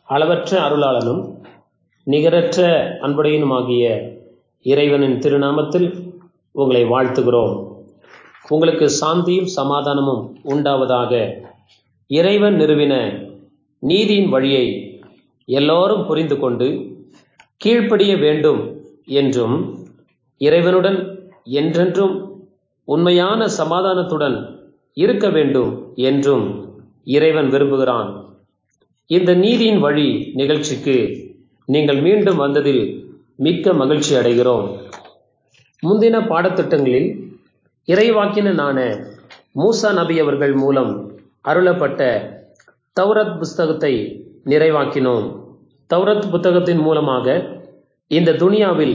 அளவற்ற அருளாளனும் நிகரற்ற அன்புடையனுமாகிய இறைவனின் திருநாமத்தில் உங்களை வாழ்த்துகிறோம். உங்களுக்கு சாந்தியும் சமாதானமும் உண்டாவதாக. இறைவன் நிறுவின நீதியின் வழியை எல்லோரும் புரிந்து கொண்டு கீழ்ப்படிய வேண்டும் என்றும் இறைவனுடன் என்றென்றும் உண்மையான சமாதானத்துடன் இருக்க வேண்டும் என்றும் இறைவன் விரும்புகிறான். இந்த நீதியின் வழி நிகழ்ச்சிக்கு நீங்கள் மீண்டும் வந்ததில் மிக்க மகிழ்ச்சி அடைகிறோம். முந்தின பாடத்திட்டங்களில் இறைவாக்கினனான மூசா நபி அவர்கள் மூலம் அருளப்பட்ட தௌரத் புஸ்தகத்தை நிறைவாக்கினோம். தௌரத் புத்தகத்தின் மூலமாக இந்த துனியாவில்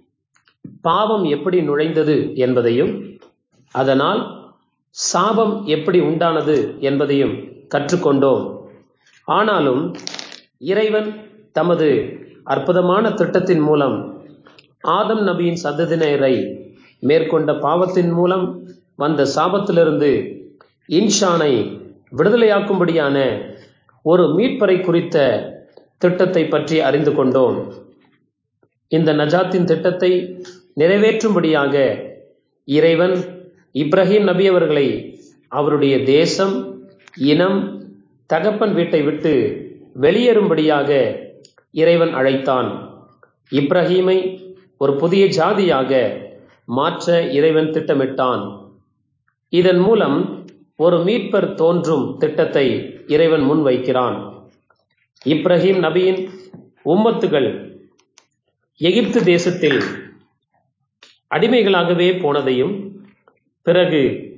பாவம் எப்படி நுழைந்தது என்பதையும் அதனால் சாபம் எப்படி உண்டானது என்பதையும் கற்றுக்கொண்டோம். ஆனாலும் இறைவன் தமது அற்புதமான திட்டத்தின் மூலம் ஆதம் நபியின் சந்ததியினரை மேற்கொண்ட பாவத்தின் மூலம் வந்த சாபத்திலிருந்து இன்சானை விடுதலையாக்கும்படியான ஒரு மீட்பரை குறித்த திட்டத்தை பற்றி அறிந்து கொண்டோம். இந்த நஜாத்தின் திட்டத்தை நிறைவேற்றும்படியாக இறைவன் இப்ராஹிம் நபி அவர்களை அவருடைய தேசம், இனம், தகப்பன் வீட்டை விட்டு வெளியேறும்படியாக இறைவன் அழைத்தான். இப்ராஹீமை ஒரு புதிய ஜாதியாக மாற்ற இறைவன் திட்டமிட்டான். இதன் மூலம் ஒரு மீட்பர் தோன்றும் திட்டத்தை இறைவன் முன்வைக்கிறான். இப்ராஹிம் நபியின் உம்மத்துகள் எகிப்து தேசத்தில் அடிமைகளாகவே போனதையும் பிறகு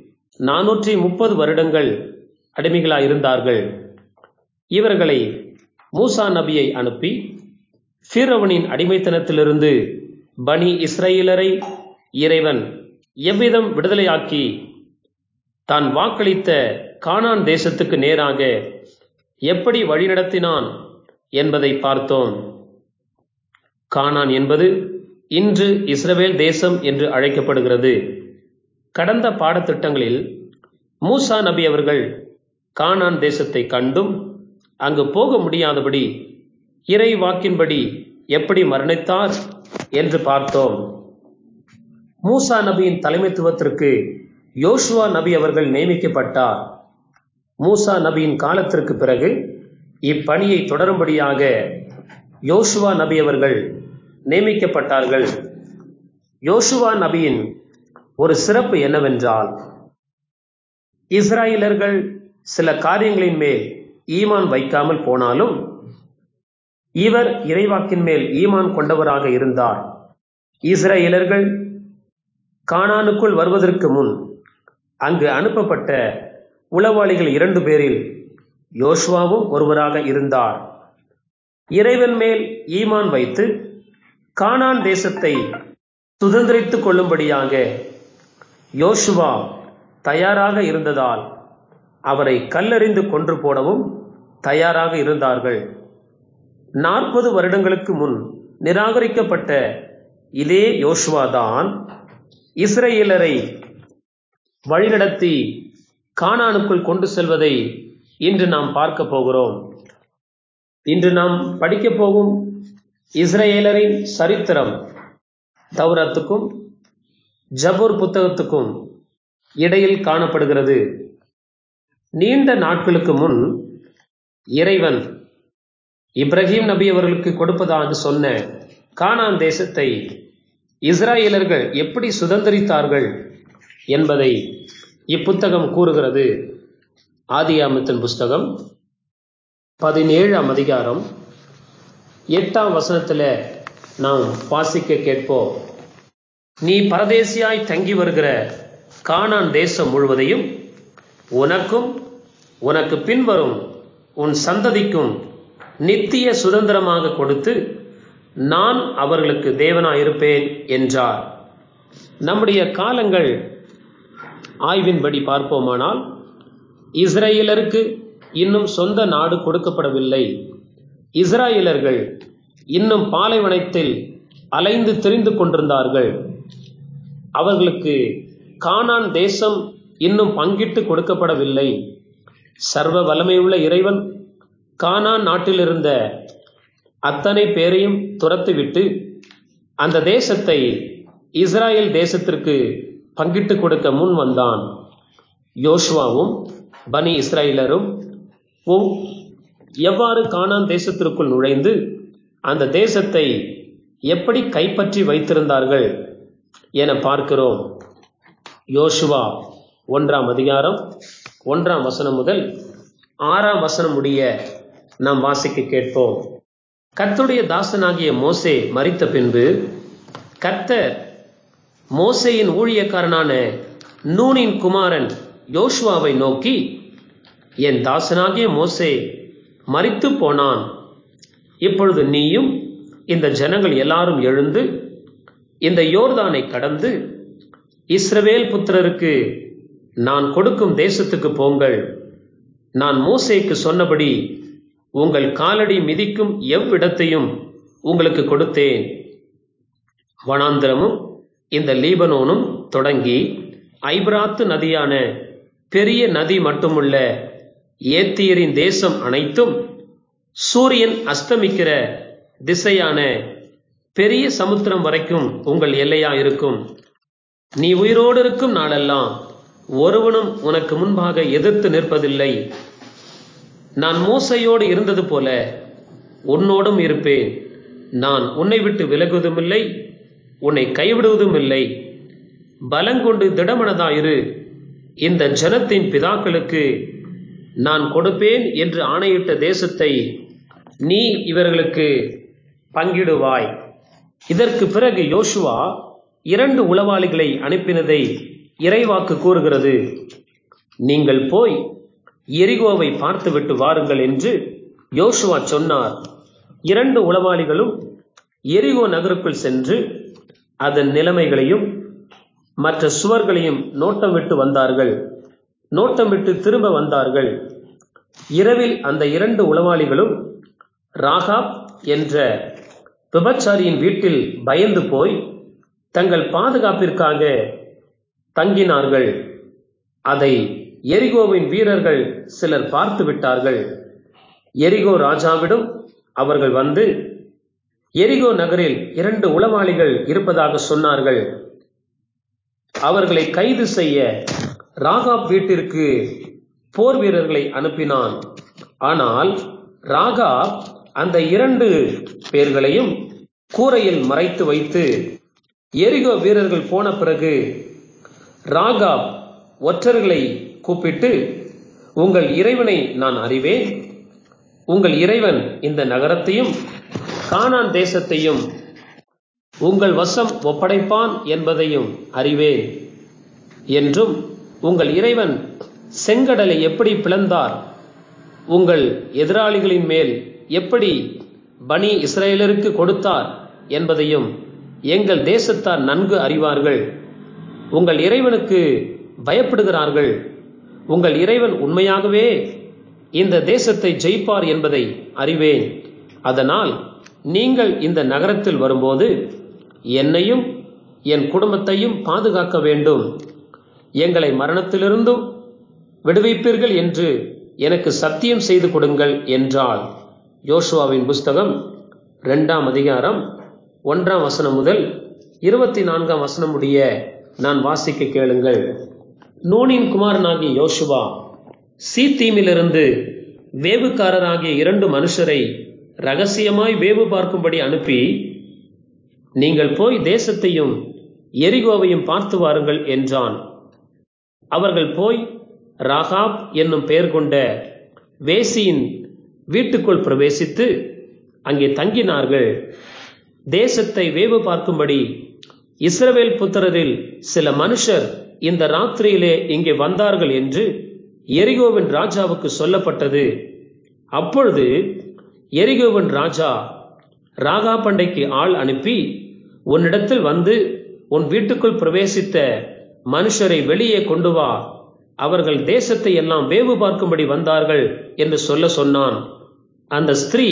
430 வருடங்கள் அடிமைகளாயிருந்தார்கள். இவர்களை மூசா நபியை அனுப்பி ஃபிரௌனின் அடிமைத்தனத்திலிருந்து பனி இஸ்ரவேலரை இறைவன் எவ்விதம் விடுதலையாக்கி தான் வாக்களித்த கானான் தேசத்துக்கு நேராக எப்படி வழிநடத்தினான் என்பதை பார்த்தோம். கானான் என்பது இன்று இஸ்ரவேல் தேசம் என்று அழைக்கப்படுகிறது. கடந்த பாடத்திட்டங்களில் மூசா நபி அவர்கள் கானான் தேசத்தை கண்டும் அங்கு போக முடியாதபடி இறை வாக்கின்படி எப்படி மரணித்தார் என்று பார்த்தோம். மூசா நபியின் தலைமைத்துவத்திற்கு யோசுவா நபி அவர்கள் நியமிக்கப்பட்டார். மூசா நபியின் காலத்திற்கு பிறகு இப்பணியை தொடரும்படியாக யோசுவா நபி அவர்கள் நியமிக்கப்பட்டார்கள். யோசுவா நபியின் ஒரு சிறப்பு என்னவென்றால், இஸ்ராயலர்கள் சில காரியங்களின் மேல் ஈமான் வைக்காமல் போனாலும் இவர் இறைவாக்கின் மேல் ஈமான் கொண்டவராக இருந்தார். இஸ்ராயலர்கள் கானானுக்குள் வருவதற்கு முன் அங்கு அனுப்பப்பட்ட உளவாளிகள் 2 பேரில் யோசுவாவும் ஒருவராக இருந்தார். இறைவன் மேல் ஈமான் வைத்து கானான் தேசத்தை சுதந்திரித்துக் கொள்ளும்படியாக யோசுவா தயாராக இருந்ததால் அவரை கல்லெறிந்து கொன்று போடவும் தயாராக இருந்தார்கள். 40 வருடங்களுக்கு முன் நிராகரிக்கப்பட்ட இதே யோசுவாதான் இஸ்ரவேலரை வழிநடத்தி கானானுக்குள் கொண்டு செல்வதை இன்று நாம் பார்க்க போகிறோம். இன்று நாம் படிக்க போகும் இஸ்ரவேலரின் சரித்திரம் தௌராத்துக்கும் ஜபூர் புத்தகத்துக்கும் இடையில் காணப்படுகிறது. நீண்ட நாட்களுக்கு முன் இறைவன் இப்ராஹிம் நபி அவர்களுக்கு கொடுப்பதாக சொன்ன கானான் தேசத்தை இஸ்ராயலர்கள் எப்படி சுதந்திரித்தார்கள் என்பதை இப்புத்தகம் கூறுகிறது. ஆதியாகமத்தின் புஸ்தகம் 17ஆம் அதிகாரம் 8ஆம் வசனத்தில் நாம் வாசிக்க கேட்போம். நீ பரதேசியாய் தங்கி வருகிற கானான் தேசம் முழுவதையும் உனக்கும் உனக்கு பின்வரும் உன் சந்ததிக்கும் நித்திய சுதந்திரமாக கொடுத்து நான் அவர்களுக்கு தேவனாயிருப்பேன் என்றார். நம்முடைய காலங்கள் ஆய்வின்படி பார்ப்போமானால் இஸ்ரவேலருக்கு இன்னும் சொந்த நாடு கொடுக்கப்படவில்லை. இஸ்ராயலர்கள் இன்னும் பாலைவனத்தில் அலைந்து திரிந்து கொண்டிருந்தார்கள். அவர்களுக்கு கானான் தேசம் இன்னும் பங்கிட்டு கொடுக்கப்படவில்லை. சர்வ வல்லமையுள்ள இறைவன் கானான் நாட்டிலிருந்த அத்தனை பேரையும் துரத்துவிட்டு அந்த தேசத்தை இஸ்ராயேல் தேசத்திற்கு பங்கிட்டு கொடுக்க முன் வந்தான். யோசுவாவும் பனி இஸ்ராயேலரும் எவ்வாறு கானான் தேசத்திற்குள் நுழைந்து அந்த தேசத்தை எப்படி கைப்பற்றி வைத்திருந்தார்கள் என பார்க்கிறோம். யோசுவா 1ஆம் அதிகாரம் 1ஆம் வசனம் முதல் 6ஆம் வசனம் முடிய நாம் வாசிக்க கேட்போம். கர்த்தருடைய தாசனாகிய மோசே மரித்த பின்பு கர்த்தர் மோசேயின் ஊழியக்காரனான நூனின் குமாரன் யோசுவாவை நோக்கி, என் தாசனாகிய மோசே மரித்து போனான். இப்பொழுது நீயும் இந்த ஜனங்கள் எல்லாரும் எழுந்து இந்த யோர்தானை கடந்து இஸ்ரவேல் புத்திரருக்கு நான் கொடுக்கும் தேசத்துக்கு போங்கள். நான் மோசேக்கு சொன்னபடி உங்கள் காலடி மிதிக்கும் எவ்விடத்தையும் உங்களுக்கு கொடுத்தேன். வனாந்திரமும் இந்த லீபனோனும் தொடங்கி ஐபிராத்து நதியான பெரிய நதி மட்டுமுள்ள ஏத்தியரின் தேசம் அனைத்தும் சூரியன் அஸ்தமிக்கிற திசையான பெரிய சமுத்திரம் வரைக்கும் உங்கள் எல்லையா இருக்கும். நீ உயிரோடு இருக்கும் நாளெல்லாம் ஒருவனும் உனக்கு முன்பாக எதிர்த்து நிற்பதில்லை. நான் மோசையோடு இருந்தது போல உன்னோடும் இருப்பேன். நான் உன்னை விட்டு விலகுவதும் இல்லை, உன்னை கைவிடுவதும் இல்லை. பலங்கொண்டு திடமனதாயிரு. இந்த ஜனத்தின் பிதாக்களுக்கு நான் கொடுப்பேன் என்று ஆணையிட்ட தேசத்தை நீ இவர்களுக்கு பங்கிடுவாய். இதற்கு பிறகு யோசுவா 2 உளவாளிகளை அனுப்பினதை இறைவாக்கு கூறுகிறது. நீங்கள் போய் எரிகோவை பார்த்துவிட்டு வாருங்கள் என்று யோசுவா சொன்னார். 2 உளவாளிகளும் எரிகோ நகருக்குள் சென்று அதன் நிலைமைகளையும் மற்ற சுவர்களையும் நோட்டம் விட்டு வந்தார்கள். நோட்டம் விட்டு திரும்ப வந்தார்கள். இரவில் அந்த 2 உளவாளிகளும் ராகாப் என்ற விபச்சாரியின் வீட்டில் பயந்து போய் தங்கள் பாதுகாப்பிற்காக தங்கினார்கள். அதை எரிகோவின் வீரர்கள் சிலர் பார்த்து விட்டார்கள். எரிகோ ராஜாவிடம் அவர்கள் வந்து எரிகோ நகரில் 2 உளவாளிகள் இருப்பதாக சொன்னார்கள். அவர்களை கைது செய்ய ராகாப் வீட்டிற்கு போர் வீரர்களை அனுப்பினான். ஆனால் ராகாப் அந்த 2 பேர்களையும் கூரையில் மறைத்து வைத்து எரிகோ வீரர்கள் போன பிறகு ராகாப் ஒற்றர்களை கூப்பிட்டு, உங்கள் இறைவனை நான் அறிவேன். உங்கள் இறைவன் இந்த நகரத்தையும் கானான் தேசத்தையும் உங்கள் வசம் ஒப்படைப்பான் என்பதையும் அறிவேன் என்றும், உங்கள் இறைவன் செங்கடலை எப்படி பிளந்தார், உங்கள் எதிராளிகளின் மேல் எப்படி பனி இஸ்ரவேலருக்கு கொடுத்தார் என்பதையும் எங்கள் தேசத்தார் நன்கு அறிவார்கள். உங்கள் இறைவனுக்கு பயப்படுகிறார்கள். உங்கள் இறைவன் உண்மையாகவே இந்த தேசத்தை ஜெயிப்பார் என்பதை அறிவேன். அதனால் நீங்கள் இந்த நகரத்தில் வரும்போது என்னையும் என் குடும்பத்தையும் பாதுகாக்க வேண்டும். எங்களை மரணத்திலிருந்தும் விடுவிப்பீர்கள் என்று எனக்கு சத்தியம் செய்து கொடுங்கள் என்றாள். யோசுவாவின் புஸ்தகம் 2ஆம் அதிகாரம் 1ஆம் வசனம் முதல் 24ஆம் வசனம் முடிய நான் வாசிக்க கேளுங்கள். நூனின் குமாரனாகிய யோசுவா சீத்தீமிலிருந்து வேவுக்காரராகிய 2 மனுஷரை ரகசியமாய் வேவு பார்க்கும்படி அனுப்பி, நீங்கள் போய் தேசத்தையும் எரிகோவையும் பார்த்து வாருங்கள் என்றான். அவர்கள் போய் ராகாப் என்னும் பெயர் கொண்ட வேசியின் வீட்டுக்குள் பிரவேசித்து அங்கே தங்கினார்கள். தேசத்தை வேவு பார்க்கும்படி இஸ்ரவேல் புத்திரரில் சில மனுஷர் இந்த ராத்திரியிலே இங்கே வந்தார்கள் என்று எரிகோவின் ராஜாவுக்கு சொல்லப்பட்டது. அப்பொழுது எரிகோவின் ராஜா ராகாபண்டைக்கு ஆள் அனுப்பி, உன்னிடத்தில் வந்து உன் வீட்டுக்குள் பிரவேசித்த மனுஷரை வெளியே கொண்டு வா, அவர்கள் தேசத்தை எல்லாம் வேவு பார்க்கும்படி வந்தார்கள் என்று சொல்ல சொன்னான். அந்த ஸ்திரீ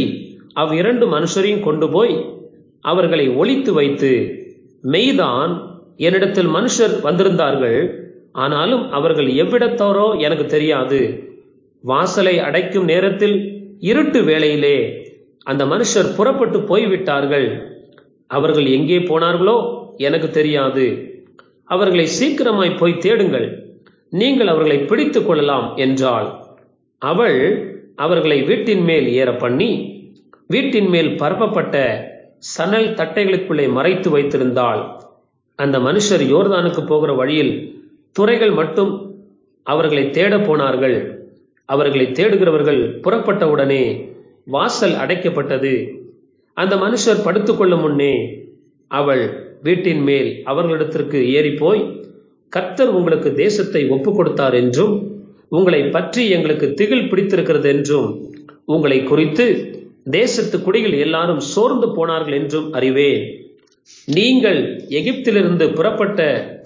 2 மனுஷரையும் கொண்டு போய் அவர்களை ஒளித்து வைத்து, மெய்தான் என்னிடத்தில் மனுஷர் வந்திருந்தார்கள், ஆனாலும் அவர்கள் எவ்விடத்தாரோ எனக்கு தெரியாது. வாசலை அடைக்கும் நேரத்தில் இருட்டு வேளையிலே அந்த மனுஷர் புறப்பட்டு போய்விட்டார்கள். அவர்கள் எங்கே போனார்களோ எனக்கு தெரியாது. அவர்களை சீக்கிரமாய் போய் தேடுங்கள், நீங்கள் அவர்களை பிடித்துக் கொள்ளலாம் என்றாள். அவள் அவர்களை வீட்டின் மேல் ஏற பண்ணி வீட்டின் மேல் பரப்பப்பட்ட சணல் தட்டைகளுக்குள்ளே மறைத்து வைத்திருந்தாள். அந்த மனுஷர் யோர்தானுக்கு போகிற வழியில் துரைகள் மட்டும் அவர்களை தேட போனார்கள். அவர்களை தேடுகிறவர்கள் புறப்பட்டவுடனே வாசல் அடைக்கப்பட்டது. அந்த மனுஷர் படுத்துக்கொள்ளும் முன்னே அவள் வீட்டின் மேல் அவர்களிடத்திற்கு ஏறிப்போய், கர்த்தர் உங்களுக்கு தேசத்தை ஒப்புக் கொடுத்தார் என்றும் உங்களை பற்றி எங்களுக்கு திகில் பிடித்திருக்கிறது என்றும் உங்களை குறித்து தேசத்து குடிகள் எல்லாரும் சோர்ந்து போனார்கள் என்றும் அறிவேன். நீங்கள் எகிப்திலிருந்து புறப்பட்ட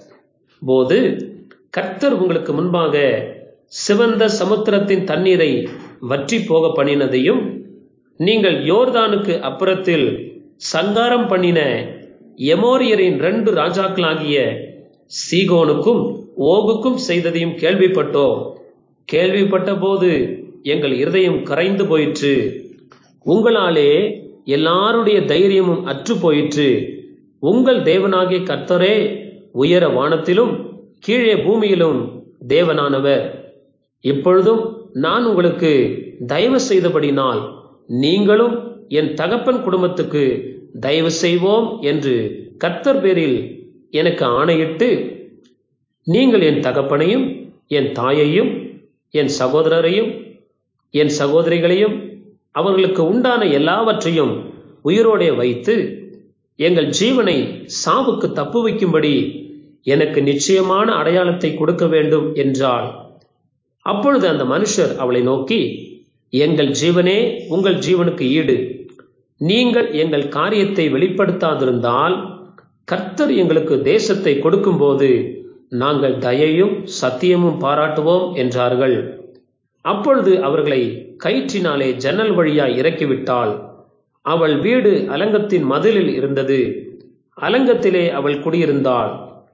போது கர்த்தர் உங்களுக்கு முன்பாக சிவந்த சமுத்திரத்தின் தண்ணீரை வற்றி போக பண்ணினதையும், நீங்கள் யோர்தானுக்கு அப்புறத்தில் சங்காரம் பண்ணின எமோரியரின் 2 ராஜாக்களாகிய சீகோனுக்கும் ஓகுக்கும் செய்ததையும் கேள்விப்பட்டோம். கேள்விப்பட்ட போது எங்கள் இருதயம் கரைந்து போயிற்று. உங்களாலே எல்லாருடைய தைரியமும் அற்று போயிற்று. உங்கள் தேவனாகிய கர்த்தரே உயர வானத்திலும் கீழே பூமியிலும் தேவனானவர். இப்பொழுதும் நான் உங்களுக்கு தயவு செய்தபடினால் நீங்களும் என் தகப்பன் குடும்பத்துக்கு தயவு செய்வோம் என்று கர்த்தர் பேரில் எனக்கு ஆணையிட்டு, நீங்கள் என் தகப்பனையும் என் தாயையும் என் சகோதரரையும் என் சகோதரிகளையும் அவர்களுக்கு உண்டான எல்லாவற்றையும் உயிரோடே வைத்து எங்கள் ஜீவனை சாவுக்கு தப்பு வைக்கும்படி எனக்கு நிச்சயமான அடையாளத்தை கொடுக்க வேண்டும் என்றாள். அப்பொழுது அந்த மனுஷர் அவளை நோக்கி, எங்கள் ஜீவனே உங்கள் ஜீவனுக்கு ஈடு. நீங்கள் எங்கள் காரியத்தை வெளிப்படுத்தாதிருந்தால் கர்த்தர் எங்களுக்கு தேசத்தை கொடுக்கும்போது நாங்கள் தயையும் சத்தியமும் பாராட்டுவோம் என்றார்கள். அப்பொழுது அவர்களை கயிற்றினாலே ஜன்னல் வழியாய் இறக்கிவிட்டாள். அவள் வீடு அலங்கத்தின் மதிலில் இருந்தது. அலங்கத்திலே அவள் குடியிருந்தாள்.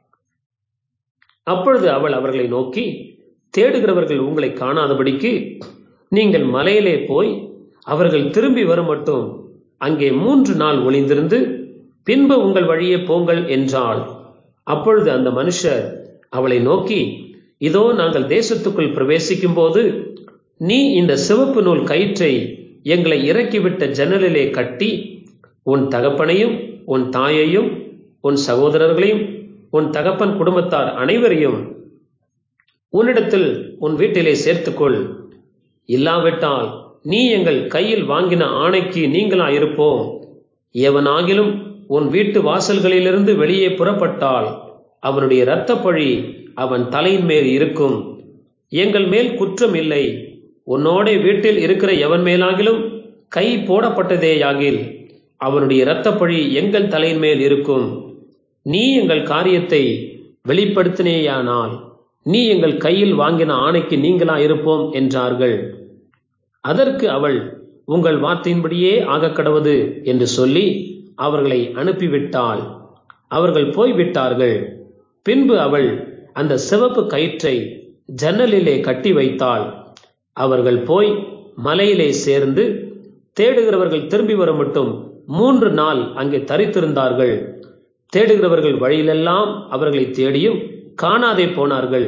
அப்பொழுது அவள் அவர்களை நோக்கி, தேடுகிறவர்கள் உங்களை காணாதபடிக்கு நீங்கள் மலையிலே போய் அவர்கள் திரும்பி வரும் மட்டும் அங்கே 3 நாள் ஒளிந்திருந்து பின்பு உங்கள் வழியே போங்கள் என்றாள். அப்பொழுது அந்த மனுஷர் அவளை நோக்கி, இதோ நாங்கள் தேசத்துக்குள் பிரவேசிக்கும் போது நீ இந்த சிவப்பு நூல் கயிற்றை எங்களை இறக்கிவிட்ட ஜன்னலிலே கட்டி உன் தகப்பனையும் உன் தாயையும் உன் சகோதரர்களையும் உன் தகப்பன் குடும்பத்தார் அனைவரையும் உன்னிடத்தில் உன் வீட்டிலே சேர்த்துக்கொள். இல்லாவிட்டால் நீ எங்கள் கையில் வாங்கின ஆணைக்கு நீங்களா இருப்போம். எவனாகிலும் உன் வீட்டு வாசல்களிலிருந்து வெளியே புறப்பட்டால் அவனுடைய இரத்தப்பழி அவன் தலையின் மேல் இருக்கும். எங்கள் மேல் குற்றம் இல்லை. உன்னோட வீட்டில் இருக்கிற எவன் மேலாகிலும் கை போடப்பட்டதேயாகில் அவனுடைய இரத்தப்பழி எங்கள் தலையின் மேல் இருக்கும். நீ எங்கள் காரியத்தை வெளிப்படுத்தினேயானால் நீ எங்கள் கையில் வாங்கின ஆணைக்கு நீங்களா இருப்போம் என்றார்கள். அதற்கு அவள், உங்கள் வார்த்தையின்படியே ஆகக்கடவது என்று சொல்லி அவர்களை அனுப்பிவிட்டாள். அவர்கள் போய்விட்டார்கள். பின்பு அவள் அந்த சிவப்பு கயிற்றை ஜன்னலிலே கட்டி வைத்தாள். அவர்கள் போய் மலையிலே சேர்ந்து தேடுகிறவர்கள் திரும்பி வர மட்டும் 3 நாள் அங்கே தரித்திருந்தார்கள். தேடுகிறவர்கள் வழியிலெல்லாம் அவர்களை தேடியும் காணாதே போனார்கள்.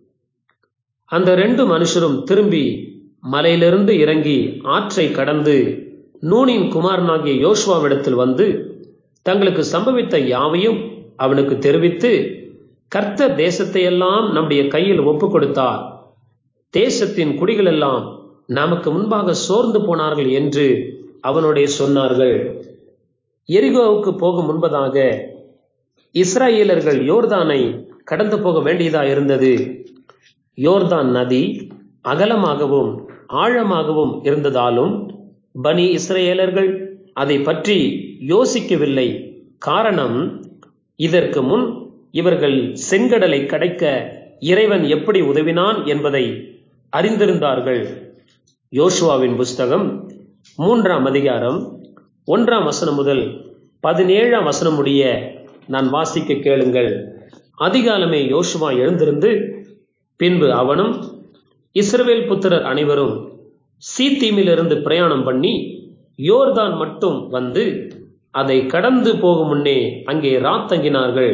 அந்த 2 மனுஷரும் திரும்பி மலையிலிருந்து இறங்கி ஆற்றை கடந்து நூனின் குமாரனாகிய யோசுவாவிடத்தில் வந்து தங்களுக்கு சம்பவித்த யாவையும் அவனுக்கு தெரிவித்து, கர்த்தர் தேசத்தையெல்லாம் நம்முடைய கையில் ஒப்புக் கொடுத்தார். தேசத்தின் குடிகள் எல்லாம் நமக்கு முன்பாக சோர்ந்து போனார்கள் என்று அவனுடைய சொன்னார்கள். எரிகோவுக்கு போகும் முன்பதாக இஸ்ராயேலர்கள் யோர்தானை கடந்து போக வேண்டியதா இருந்தது. யோர்தான் நதி அகலமாகவும் ஆழமாகவும் இருந்ததாலும் பனி இஸ்ரவேலர்கள் அதை பற்றி யோசிக்கவில்லை. காரணம், இதற்கு முன் இவர்கள் செங்கடலை கடக்க இறைவன் எப்படி உதவினான் என்பதை அறிந்திருந்தார்கள். யோசுவாவின் புஸ்தகம் 3ஆம் அதிகாரம் 1ஆம் வசனம் முதல் 17ஆம் வசனம் முடிய நான் வாசிக்க கேளுங்கள். அதிகாலமே யோசுவா எழுந்திருந்து பின்பு அவனும் இஸ்ரவேல் புத்திரர் அனைவரும் சீத்தீமிலிருந்து பிரயாணம் பண்ணி யோர்தான் மட்டும் வந்து அதை கடந்து போகும் முன்னே அங்கே ராத்தங்கினார்கள்.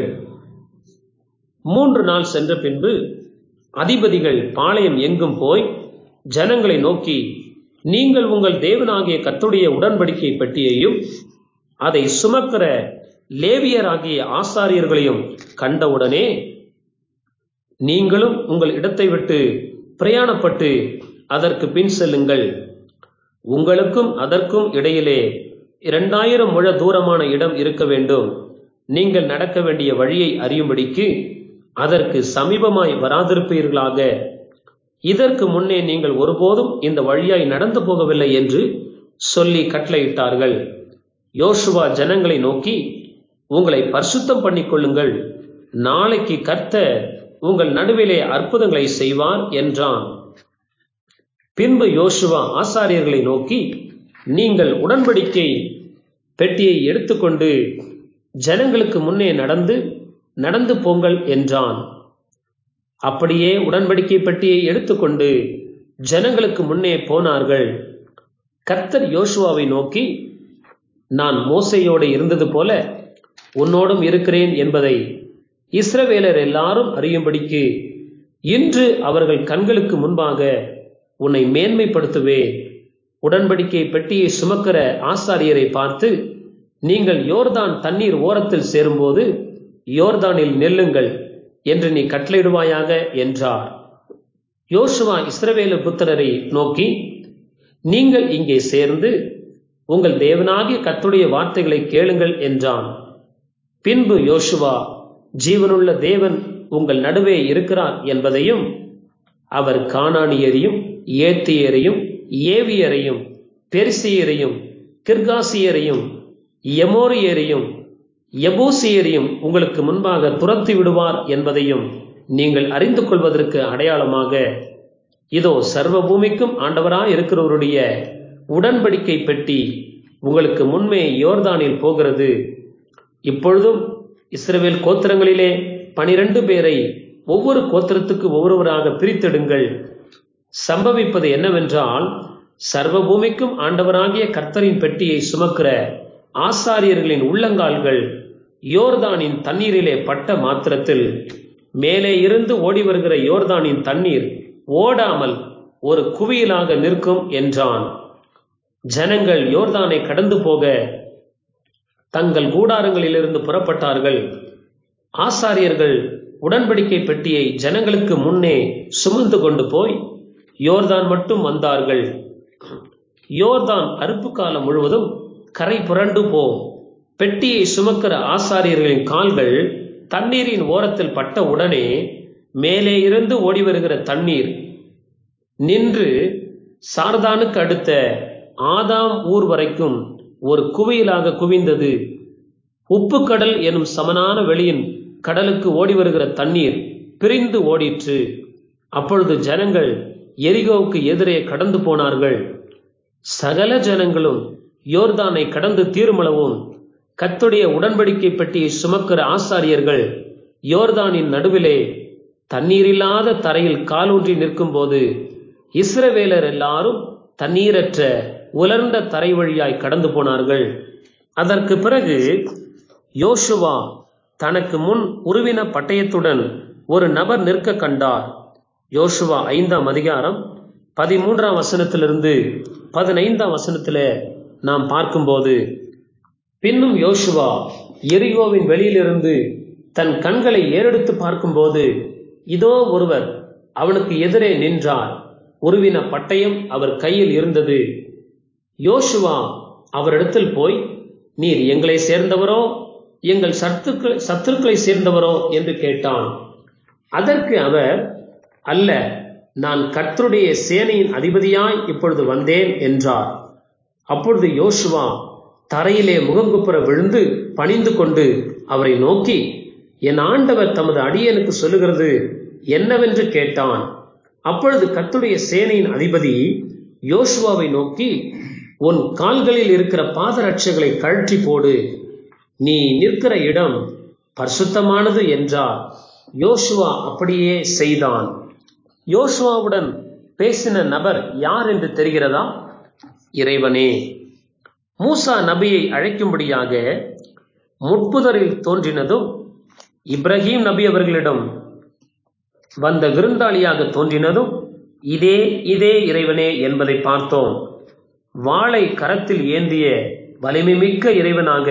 3 நாள் சென்ற பின்பு அதிபதிகள் பாளையம் எங்கும் போய் ஜனங்களை நோக்கி, நீங்கள் உங்கள் தேவனாகிய கர்த்தருடைய உடன்படிக்கை பெட்டியையும் அதை சுமக்கிற லேவியராகிய ஆசாரியர்களையும் கண்டவுடனே நீங்களும் உங்கள் இடத்தை விட்டு பிரயாணப்பட்டு அதற்கு பின் செல்லுங்கள். உங்களுக்கும் அதற்கும் இடையிலே 2000 முழ தூரமான இடம் இருக்க வேண்டும். நீங்கள் நடக்க வேண்டிய வழியை அறியும்படிக்கு அதற்கு சமீபமாய் வராதிருப்பீர்களாக. இதற்கு முன்னே நீங்கள் ஒருபோதும் இந்த வழியாய் நடந்து போகவில்லை என்று சொல்லி கட்டளையிட்டார்கள். யோசுவா ஜனங்களை நோக்கி, உங்களை பரிசுத்தம் பண்ணிக்கொள்ளுங்கள், நாளைக்கு கர்த்தர் உங்கள் நடுவிலே அற்புதங்களை செய்வார் என்றான். பின்பு யோசுவா ஆசாரியர்களை நோக்கி, நீங்கள் உடன்படிக்கை பெட்டியை எடுத்துக்கொண்டு ஜனங்களுக்கு முன்னே நடந்து போங்கள் என்றான். அப்படியே உடன்படிக்கை பெட்டியை எடுத்துக்கொண்டு ஜனங்களுக்கு முன்னே போனார்கள். கர்த்தர் யோசுவாவை நோக்கி, நான் மோசேயோடு இருந்தது போல உன்னோடும் இருக்கிறேன் என்பதை இஸ்ரவேலர் எல்லாரும் அறியும்படிக்கு இன்று அவர்கள் கண்களுக்கு முன்பாக உன்னை மேன்மைப்படுத்துவேன். உடன்படிக்கை பெட்டியை சுமக்கிற ஆசாரியரை பார்த்து, நீங்கள் யோர்தான் தண்ணீர் ஓரத்தில் சேரும்போது யோர்தானில் நெல்லுங்கள் என்று நீ கட்டளையிடுவாயாக என்றார். யோசுவா இஸ்ரவேல் புத்திரரை நோக்கி, நீங்கள் இங்கே சேர்ந்து உங்கள் தேவனாகிய கர்த்தருடைய வார்த்தைகளை கேளுங்கள் என்றான். பின்பு யோசுவா, ஜீவனுள்ள தேவன் உங்கள் நடுவே இருக்கிறார் என்பதையும், அவர் கானானியரையும் ஏத்தியரையும் ஏவியரையும் பெரிசியரையும் கிர்காசியரையும் எமோரியரையும் எபூசியரையும் உங்களுக்கு முன்பாக துரத்தி விடுவார் என்பதையும் நீங்கள் அறிந்து கொள்வதற்கு அடையாளமாக, இதோ சர்வ பூமிக்கும் ஆண்டவராய் இருக்கிறவருடைய உடன்படிக்கை பெட்டி உங்களுக்கு முன்பே யோர்தானில் போகிறது. இப்பொழுதும் இஸ்ரவேல் கோத்திரங்களிலே 12 பேரை ஒவ்வொரு கோத்திரத்துக்கு ஒவ்வொருவராக பிரித்தெடுங்கள். சம்பவிப்பது என்னவென்றால், சர்வ பூமிக்கும் ஆண்டவராகிய கர்த்தரின் பெட்டியை சுமக்கிற ஆசாரியர்களின் உள்ளங்கால்கள் யோர்தானின் தண்ணீரிலே பட்ட மாத்திரத்தில் மேலே இருந்து ஓடி வருகிற யோர்தானின் தண்ணீர் ஓடாமல் ஒரு குவியலாக நிற்கும் என்றான். ஜனங்கள் யோர்தானை கடந்து போக தங்கள் கூடாரங்களிலிருந்து புறப்பட்டார்கள். ஆசாரியர்கள் உடன்படிக்கை பெட்டியை ஜனங்களுக்கு முன்னே சுமந்து கொண்டு போய் யோர்தான் மட்டும் வந்தார்கள். யோர்தான் அறுப்பு காலம் முழுவதும் கரை புரண்டு பெட்டியை சுமக்கிற ஆசாரியர்களின் கால்கள் தண்ணீரின் ஓரத்தில் பட்ட உடனே மேலே இருந்து ஓடி வருகிற தண்ணீர் நின்று சார்தானுக்கு அடுத்த ஆதாம் ஊர் வரைக்கும் ஒரு குவியலாக குவிந்தது. உப்பு கடல் எனும் சமனான வெளியின் கடலுக்கு ஓடி வருகிற தண்ணீர் பிரிந்து ஓடிற்று. அப்பொழுது ஜனங்கள் எரிகோவுக்கு எதிரே கடந்து போனார்கள். சகல ஜனங்களும் யோர்தானை கடந்து தீருமளவும் கர்த்தருடைய உடன்படிக்கை பெட்டியை சுமக்கிற ஆசாரியர்கள் யோர்தானின் நடுவிலே தண்ணீரில்லாத தரையில் காலூன்றி நிற்கும் போது இஸ்ரவேலர் எல்லாரும் தண்ணீரற்ற உலர்ந்த தரை வழியாய் கடந்து போனார்கள். அதற்கு பிறகு யோசுவா தனக்கு முன் உருவின பட்டயத்துடன் ஒரு நபர் நிற்க கண்டார். யோசுவா 5ஆம் அதிகாரம் 13ஆம் வசனத்திலிருந்து 15ஆம் வசனத்திலே நாம் பார்க்கும்போது, பின்னும் யோசுவா எரிகோவின் வெளியிலிருந்து தன் கண்களை ஏறெடுத்து பார்க்கும்போது இதோ ஒருவர் அவனுக்கு எதிரே நின்றார். உருவின பட்டயம் அவர் கையில் இருந்தது. யோசுவா அவரிடத்தில் போய், நீர் எங்களை சேர்ந்தவரோ எங்கள் சத்துருக்களை சேர்ந்தவரோ என்று கேட்டான். அதற்கு அவர், அல்ல, நான் கர்த்தருடைய சேனையின் அதிபதியாய் இப்பொழுது வந்தேன் என்றார். அப்பொழுது யோசுவா தரையிலே முகங்குப்புற விழுந்து பணிந்து கொண்டு அவரை நோக்கி, என் ஆண்டவர் தமது அடியனுக்கு சொல்லுகிறது என்னவென்று கேட்டான். அப்பொழுது கர்த்தருடைய சேனையின் அதிபதி யோசுவாவை நோக்கி, உன் கால்களில் இருக்கிற பாதரட்சைகளை கழற்றி போடு, நீ நிற்கிற இடம் பரிசுத்தமானது என்றார். யோசுவா அப்படியே செய்தான். யோசுவாவுடன் பேசின நபர் யார் என்று தெரிகிறதா? இறைவனே. மூசா நபியை அழைக்கும்படியாக முட்புதரில் தோன்றினதும் இப்ராஹிம் நபி அவர்களிடம் வந்த விருந்தாளியாக தோன்றினதும் இதே இதே இறைவனே என்பதை பார்த்தோம். வாளை கரத்தில் ஏந்திய வலிமை மிக்க இறைவனாக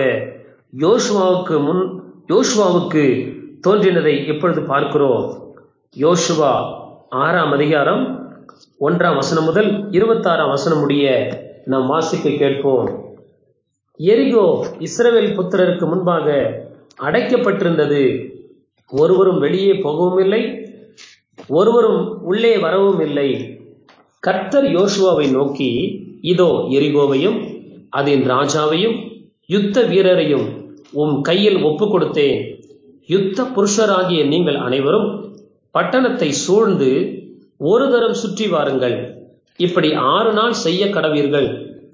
யோசுவாவுக்கு தோன்றினதை இப்பொழுது பார்க்கிறோம். யோசுவா 6ஆம் அதிகாரம் 1ஆம் வசனம் முதல் 26ஆம் வசனம் முடிய நாம் வாசிக்க கேட்போம். எரிகோ இஸ்ரவேல் புத்திரருக்கு முன்பாக அடைக்கப்பட்டிருந்தது. ஒருவரும் வெளியே போகவும் இல்லை, ஒருவரும் உள்ளே வரவும் இல்லை. கர்த்தர் யோசுவாவை நோக்கி, இதோ எரிகோவையும் அதன் ராஜாவையும் யுத்த வீரரையும் உம் கையில் ஒப்பு கொடுத்தேன். யுத்த புருஷராகிய நீங்கள் அனைவரும் பட்டணத்தை சூழ்ந்து ஒரு தரம் சுற்றி வாருங்கள். இப்படி 6 நாள் செய்ய கடவீர்கள்.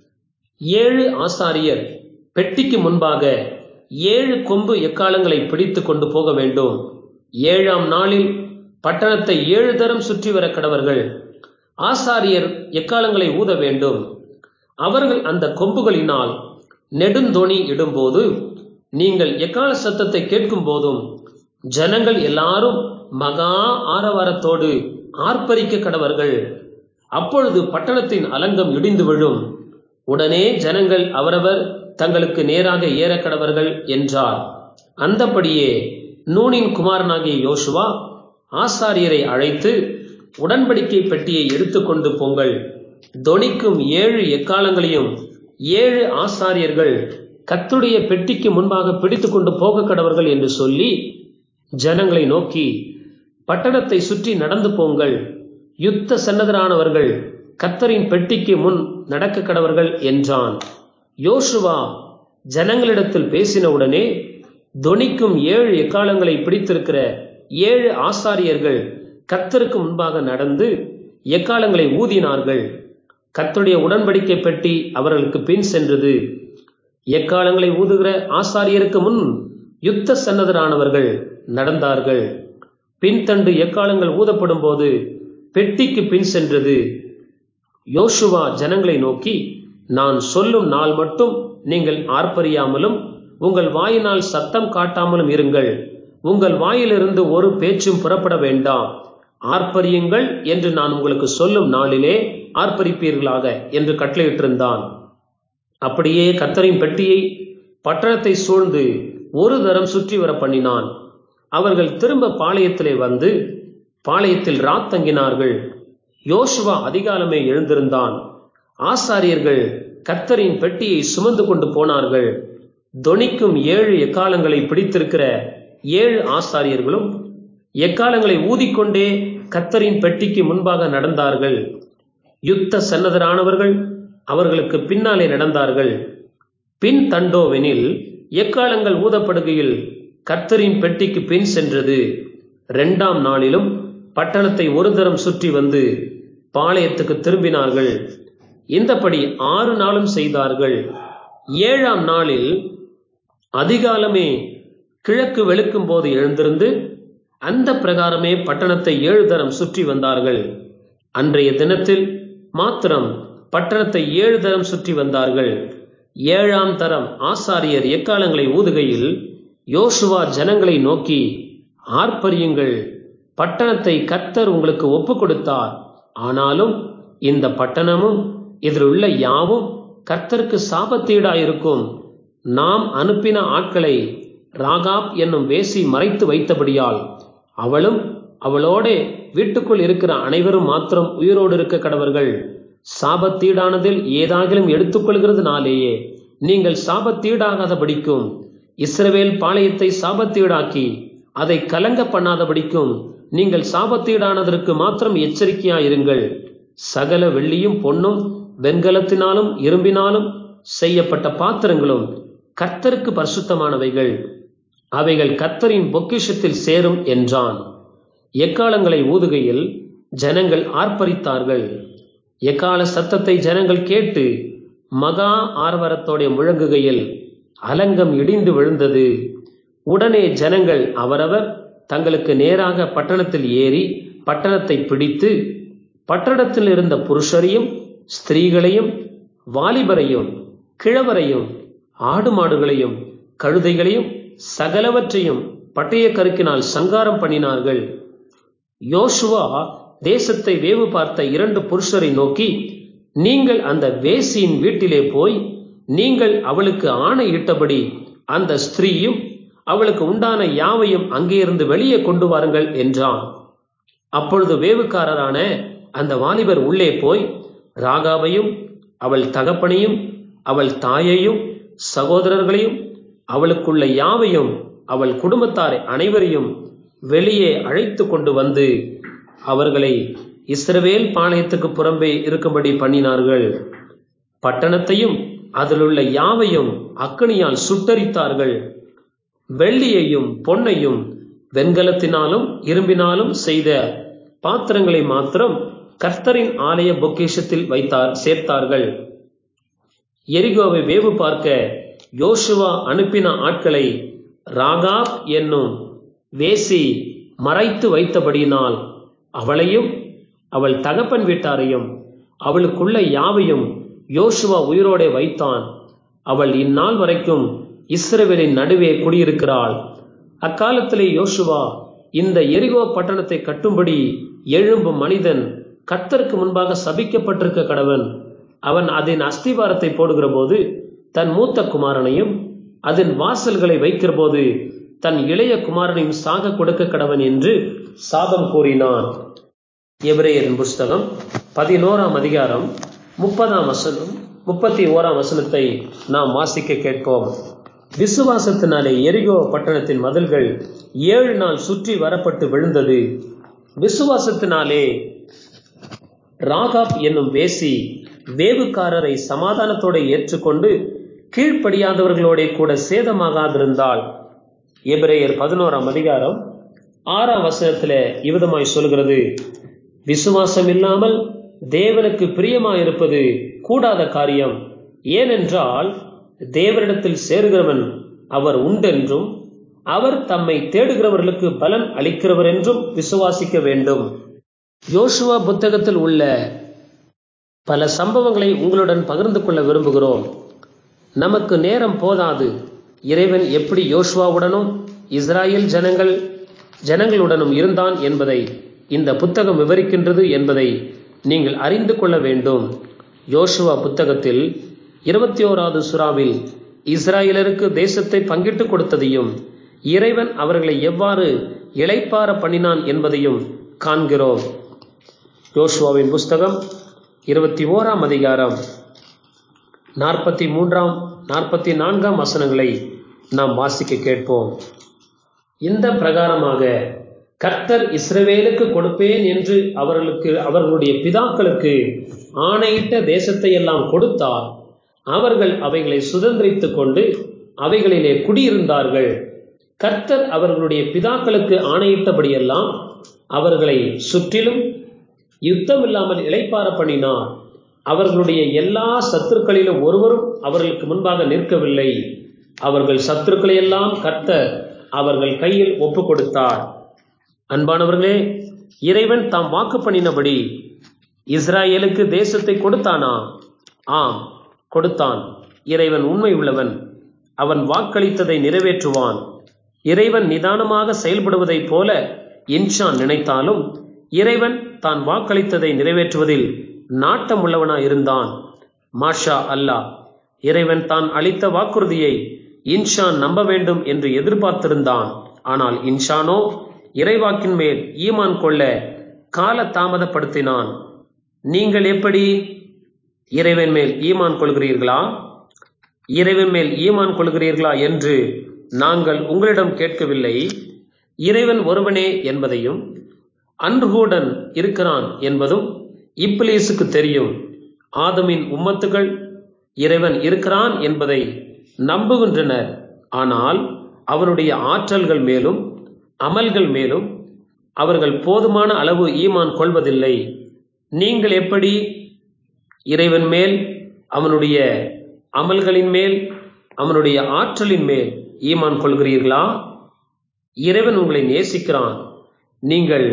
7 ஆசாரியர் பெட்டிக்கு முன்பாக 7 கொம்பு எக்காலங்களை பிடித்து கொண்டு போக வேண்டும். 7ஆம் நாளில் பட்டணத்தை 7 தரம் சுற்றி வர கடவர்கள். ஆசாரியர் எக்காலங்களை ஊத வேண்டும். அவர்கள் அந்த கொம்புகளினால் நெடுந்தோணி இடும்போது நீங்கள் எக்கால சத்தத்தை கேட்கும் போதும் ஜனங்கள் எல்லாரும் மகா ஆரவாரத்தோடு ஆர்ப்பரிக்க கடவர்கள். அப்பொழுது பட்டணத்தின் அலங்கம் இடிந்து விழும். உடனே ஜனங்கள் அவரவர் தங்களுக்கு நேராக ஏற கடவர்கள் என்றார். அந்தபடியே நூனின் குமாரனாகிய யோசுவா ஆசாரியரை அழைத்து, உடன்படிக்கை பெட்டியை எடுத்துக்கொண்டு போங்கள். தொனிக்கும் 7 எக்காலங்களையும் 7 ஆசாரியர்கள் கர்த்தருடைய பெட்டிக்கு முன்பாக பிடித்து கொண்டு போக கடவர்கள் என்று சொல்லி ஜனங்களை நோக்கி, பட்டணத்தை சுற்றி நடந்து போங்கள். யுத்த சன்னதரானவர்கள் கர்த்தரின் பெட்டிக்கு முன் நடக்க கடவர்கள் என்றான். யோசுவா ஜனங்களிடத்தில் பேசினவுடனே தொனிக்கும் 7 எக்காலங்களை பிடித்திருக்கிற 7 ஆசாரியர்கள் கர்த்தருக்கு முன்பாக நடந்து எக்காலங்களை ஊதினார்கள். கர்த்தருடைய உடன்படிக்கை பெட்டி அவர்களுக்கு பின் சென்றது. எக்காலங்களை ஊதுகிற ஆசாரியருக்கு முன் யுத்த சன்னதரானவர்கள் நடந்தார்கள். பின்தண்டு எக்காலங்கள் ஊதப்படும் போது பெட்டிக்கு பின் சென்றது. யோசுவா ஜனங்களை நோக்கி, நான் சொல்லும் நாள் மட்டும் நீங்கள் ஆர்ப்பரியாமலும் உங்கள் வாயினால் சத்தம் காட்டாமலும் இருங்கள். உங்கள் வாயிலிருந்து ஒரு பேச்சும் புறப்பட வேண்டாம். ஆர்ப்பரியுங்கள் என்று நான் உங்களுக்கு சொல்லும் நாளிலே ஆர்ப்பரிப்பீர்களாக என்று கட்டளையிட்டிருந்தான். அப்படியே கர்த்தரின் பெட்டியை பட்டணத்தை சூழ்ந்து ஒரு தரம் சுற்றி வர பண்ணினான். அவர்கள் திரும்ப பாளையத்திலே வந்து பாளையத்தில் ராத்தங்கினார்கள். யோசுவா அதிகாலமே எழுந்திருந்தான். ஆசாரியர்கள் கர்த்தரின் பெட்டியை சுமந்து கொண்டு போனார்கள். தொனிக்கும் 7 எக்காலங்களை பிடித்திருக்கிற 7 ஆசாரியர்களும் எக்காலங்களை ஊதிக்கொண்டே கர்த்தரின் பெட்டிக்கு முன்பாக நடந்தார்கள். யுத்த சன்னதரானவர்கள் அவர்களுக்கு பின்னாலே நடந்தார்கள். பின் தண்டோவெனில் எக்காலங்கள் ஊதப்படுகையில் கர்த்தரின் பெட்டிக்கு பின் சென்றது. 2ஆம் நாளிலும் பட்டணத்தை ஒரு தரம் சுற்றி வந்து பாளையத்துக்கு திரும்பினார்கள். இந்தபடி 6 நாளும் செய்தார்கள். 7ஆம் நாளில் அதிகாலமே கிழக்கு வெளுக்கும் போது எழுந்திருந்து அந்த பிரகாரமே பட்டணத்தை 7 தரம் சுற்றி வந்தார்கள். அன்றைய தினத்தில் மாத்திரம் பட்டணத்தை 7 தரம் சுற்றி வந்தார்கள். 7ஆம் தரம் ஆசாரியர் எக்காலங்களை ஊதுகையில் யோசுவா ஜனங்களை நோக்கி, ஆர்ப்பரியுங்கள், பட்டணத்தை கர்த்தர் உங்களுக்கு ஒப்பு கொடுத்தார். ஆனாலும் இந்த பட்டணமும் இதில் உள்ள யாவும் கர்த்தருக்கு சாபத்தீடாயிருக்கும். நாம் அனுப்பின ஆட்களை ராகாப் என்னும் வேசி மறைத்து வைத்தபடியால் அவளும் அவளோட வீட்டுக்குள் இருக்கிற அனைவரும் மாத்திரம் உயிரோடு இருக்க கடவர்கள். சாபத்தீடானதில் ஏதாகிலும் எடுத்துக்கொள்கிறதுனாலேயே நீங்கள் சாபத்தீடாகாதபடிக்கும், இஸ்ரவேல் பாளையத்தை சாபத்தீடாக்கி அதை கலங்க பண்ணாதபடிக்கும் நீங்கள் சாபத்தீடானதற்கு மாத்திரம் எச்சரிக்கையாயிருங்கள். சகல வெள்ளியும் பொன்னும் வெண்கலத்தினாலும் இரும்பினாலும் செய்யப்பட்ட பாத்திரங்களும் கர்த்தருக்கு பரிசுத்தமானவைகள். அவைகள் கர்த்தரின் பொக்கிஷத்தில் சேரும் என்றான். எக்காலங்களை ஊதுகையில் ஜனங்கள் ஆர்ப்பரித்தார்கள். எக்கால சத்தத்தை ஜனங்கள் கேட்டு மகா ஆர்வரத்தோட முழங்குகையில் அலங்கம் இடிந்து விழுந்தது. உடனே ஜனங்கள் அவரவர் தங்களுக்கு நேராக பட்டணத்தில் ஏறி பட்டணத்தை பிடித்து பட்டணத்தில் இருந்த புருஷரையும் ஸ்திரீகளையும் வாலிபரையும் கிழவரையும் ஆடு மாடுகளையும் கழுதைகளையும் சகலவற்றையும் பட்டய கருக்கினால் சங்காரம் பண்ணினார்கள். யோசுவா தேசத்தை வேவு பார்த்த 2 புருஷரை நோக்கி, நீங்கள் அந்த வேசியின் வீட்டிலே போய் நீங்கள் அவளுக்கு ஆணையிட்டபடி அந்த ஸ்திரீயும் அவளுக்கு உண்டான யாவையும் அங்கே இருந்து வெளியே கொண்டு வாருங்கள் என்றான். அப்பொழுது வேவுக்காரரான அந்த வாலிபர் உள்ளே போய் ராகாபையும் அவள் தகப்பனையும் அவள் தாயையும் சகோதரர்களையும் அவளுக்குள்ள யாவையும் அவள் குடும்பத்தாரை அனைவரையும் வெளியே அழைத்து கொண்டு வந்து அவர்களை இஸ்ரவேல் பாளையத்துக்கு புறம்பே இருக்கும்படி பண்ணினார்கள். பட்டணத்தையும் அதிலுள்ள யாவையும் அக்கினியால் சுட்டரித்தார்கள். வெள்ளியையும் பொன்னையும் வெண்கலத்தினாலும் இரும்பினாலும் செய்த பாத்திரங்களை மாத்திரம் கர்த்தரின் ஆலய பொக்கிஷத்தில் சேர்த்தார்கள். எரிகோவை வேவு பார்க்க யோசுவா அனுப்பின ஆட்களை ராகாப் என்னும் வேசி மறைத்து வைத்தபடியினால் அவளையும் அவள் தகப்பன் வீட்டாரையும் அவளுக்குள்ள யாவையும் யோசுவா உயிரோடே வைத்தான். அவள் இந்நாள் வரைக்கும் இஸ்ரவேலின் நடுவே குடியிருக்கிறாள். அக்காலத்திலே யோசுவா இந்த எரிகோ பட்டணத்தை கட்டும்படி எழும்பும் மனிதன் கர்த்தருக்கு முன்பாக சபிக்கப்பட்டிருக்க கடவன். அவன் அதன் அஸ்திவாரத்தை போடுகிற போது தன் மூத்த குமாரனையும் அதன் வாசல்களை வைக்கிற போது தன் இளைய குமாரனையும் சாக கொடுக்க கடவன் என்று சாபம் கூறினான். எபிரேயரின் புஸ்தகம் 11ஆம் அதிகாரம் 30ஆம் வசனம் 31ஆம் வசனத்தை நாம் வாசிக்க கேட்போம். விசுவாசத்தினாலே எரிகோ பட்டணத்தின் மதில்கள் 7 நாள் சுற்றி வரப்பட்டு விழுந்தது. விசுவாசத்தினாலே ராகாப் என்னும் வேசி வேவுக்காரரை சமாதானத்தோடு ஏற்றுக்கொண்டு கீழ்ப்படியாதவர்களோட கூட சேதமாகாதிருந்தாள். எபிரேயர் 11ஆம் அதிகாரம் 6ஆம் வசனத்துல இவ்விதமாய் சொல்கிறது, விசுவாசம் இல்லாமல் தேவனுக்கு பிரியமாயிருப்பது கூடாத காரியம். ஏனென்றால் தேவனிடத்தில் சேருகிறவன் அவர் உண்டென்றும் அவர் தம்மை தேடுகிறவர்களுக்கு பலன் அளிக்கிறவர் என்றும் விசுவாசிக்க வேண்டும். யோசுவா புத்தகத்தில் உள்ள பல சம்பவங்களை உங்களுடன் பகிர்ந்து கொள்ள விரும்புகிறோம். நமக்கு நேரம் போதாது. இறைவன் எப்படி யோசுவாவுடனும் இஸ்ராயேல் ஜனங்களுடனும் இருந்தான் என்பதை இந்த புத்தகம் விவரிக்கின்றது என்பதை நீங்கள் அறிந்து கொள்ள வேண்டும். யோசுவா புத்தகத்தில் 21வது சூறாவில் இஸ்ராயேலருக்கு தேசத்தை பங்கிட்டு கொடுத்ததையும் இறைவன் அவர்களை எவ்வாறு இளைப்பாற பண்ணினான் என்பதையும் காண்கிறோம். யோசுவாவின் புஸ்தகம் 21ஆம் அதிகாரம் 43ஆம் 44ஆம் வசனங்களை நாம் வாசிக்க கேட்போம். இந்த பிரகாரமாக கர்த்தர் இஸ்ரவேலுக்கு கொடுப்பேன் என்று அவர்களுடைய பிதாக்களுக்கு ஆணையிட்ட தேசத்தை எல்லாம் கொடுத்தார். அவர்கள் அவைகளை சுதந்திரித்துக் கொண்டு அவைகளிலே குடியிருந்தார்கள். கர்த்தர் அவர்களுடைய பிதாக்களுக்கு ஆணையிட்டபடியெல்லாம் அவர்களை சுற்றிலும் யுத்தம் இல்லாமல் இளைப்பாற பண்ணினார். அவர்களுடைய எல்லா சத்துருக்களிலும் ஒருவரும் அவர்களுக்கு முன்பாக நிற்கவில்லை. அவர்கள் சத்துருக்களை எல்லாம் கர்த்தர் அவர்கள் கையில் ஒப்பு கொடுத்தார். அன்பானவர்களே, இறைவன் தாம் வாக்கு பண்ணினபடி இஸ்ராயேலுக்கு தேசத்தை கொடுத்தானா? ஆம், கொடுத்தான். இறைவன் உண்மை உள்ளவன். அவன் வாக்களித்ததை நிறைவேற்றுவான். இறைவன் நிதானமாக செயல்படுவதைப் போல இன்சான் நினைத்தாலும் இறைவன் தான் வாக்களித்ததை நிறைவேற்றுவதில் நாட்டம் உள்ளவனாயிருந்தான். மாஷா அல்லாஹ். இறைவன் தான் அளித்த வாக்குறுதியை இன்சான் நம்ப வேண்டும் என்று எதிர்பார்த்திருந்தான். ஆனால் இன்சானோ இறைவாக்கின் மேல் ஈமான் கொள்ள கால தாமதப்படுத்தினான். நீங்கள் எப்படி இறைவன் மேல் ஈமான் கொள்கிறீர்களா? இறைவன் மேல் ஈமான் கொள்கிறீர்களா என்று நாங்கள் உங்களிடம் கேட்கவில்லை. இறைவன் ஒருவனே என்பதையும் அன்றுகூடன் இருக்கிறான் என்பதும் இப்லீசுக்கு தெரியும். ஆதமின் உம்மத்துகள் இறைவன் இருக்கிறான் என்பதை நம்புகின்றனர். ஆனால் அவனுடைய ஆற்றல்கள் மேலும் அமல்கள் மேலும் அவர்கள் போதுமான அளவு ஈமான் கொள்வதில்லை. நீங்கள் எப்படி இறைவன் மேல், அவனுடைய அமல்களின் மேல், அவனுடைய ஆற்றலின் மேல் ஈமான் கொள்கிறீர்களா? இறைவன் உங்களை நேசிக்கிறான். நீங்கள்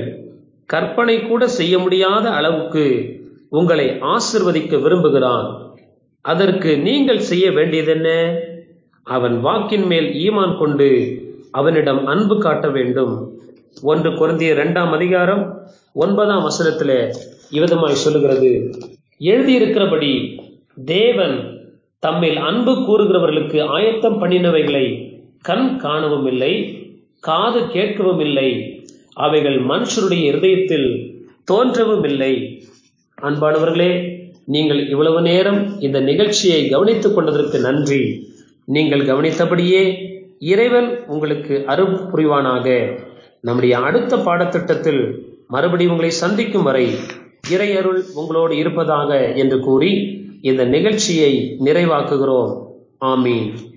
கற்பனை கூட செய்ய முடியாத அளவுக்கு உங்களை ஆசிர்வதிக்க விரும்புகிறான். அதற்கு நீங்கள் செய்ய வேண்டியதென்ன? அவன் வாக்கின் மேல் ஈமான் கொண்டு அவனிடம் அன்பு காட்ட வேண்டும். 1 கொரிந்தியர் 2ஆம் அதிகாரம் 9ஆம் வசனத்திலே இவ்விதமாய் சொல்லுகிறது, எழுதியிருக்கிறபடி தேவன் தம்மில் அன்பு கூறுகிறவர்களுக்கு ஆயத்தம் பண்ணினவைகளை கண் காணவும் இல்லை, காது கேட்கவும் இல்லை, அவைகள் மனுஷருடைய இருதயத்தில் தோன்றவும் இல்லை. அன்பானவர்களே, நீங்கள் இவ்வளவு நேரம் இந்த நிகழ்ச்சியை கவனித்துக் கொண்டதற்கு நன்றி. நீங்கள் கவனித்தபடியே இறைவன் உங்களுக்கு அருள் புரிவானாக. நம்முடைய அடுத்த பாடத்திட்டத்தில் மறுபடியும் உங்களை சந்திக்கும் வரை இறை அருள் உங்களோடு இருப்பதாக என்று கூறி இந்த நிகழ்ச்சியை நிறைவாக்குகிறோம். ஆமீன்.